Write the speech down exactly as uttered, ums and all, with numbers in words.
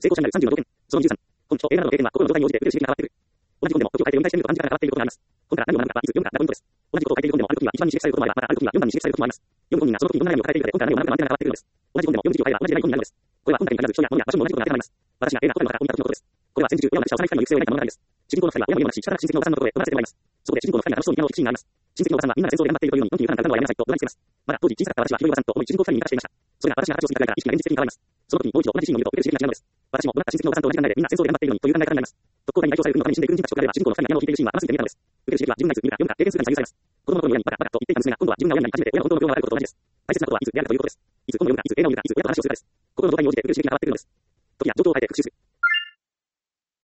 成功者になるさんじゅうの条件。そのにじゅうさん。根拠、A などの経験は心の状態に応じて受ける刺激が変わってくる。同じ本でも、時を変えて読み返してみると感じ方が変わっていることがあります。本から何を学んだか、いつ読むかがポイントです。同じことを書いている本でも、ある時には一番に刺激されることもあれば、またある時にはよんばんに刺激されることもあります。読む本人がその時にどんな内容を書いているかで、本から何を学んだかのアンテナが変わってくるのです。同じ本でも読む時期を変えれば同じ内容になるのです。これは本体に限らず人や物や場所にも同じことが当てはまります。私が A が答えの方が本気だ時のことです。これは戦時中、親を亡くした幼い二人の行く末を描いた物語です。主人公の二人は親も読まなし、仕方なく親戚のおばさんのところへ泊まらせてもらいます。そこで主人公の二人が楽しそうにピアノを弾くシーンがあります。親戚のおばさんはみんなが戦争で頑張っているというのに、のんきに普段から歌うのはやめなさいと怒鳴りつけます。まだ当時小さかった私はひどいおばさんと思い主人公二人に似たしていました。それが私が話をするくらいから意識が現実的に変わります。その時にもう一度同じシーンを見ると受ける刺激が違うのです。私も怒った親戚のおばさんと同じ考えでみんな戦争で頑張っているのにという考え方になります。特攻隊に代表される国のために死んでいく軍人たちと比べれば主人公の二人がピアノを弾いているシーンは甘すぎて見えたのです。受ける刺激は自分がいつ見るか読むか経験するかに左右されます。子供の頃の親にバカバカと言っていた娘が今度は自分が親になり初めて親の本当の病がわかることと同じです。大切なことはいつであるかということです。いつ本を読むか、いつ映画を見るか、いつ親と話をするかです。心の状態に応じて受ける刺激が変わってくるのです。時や状況を変えて復習する。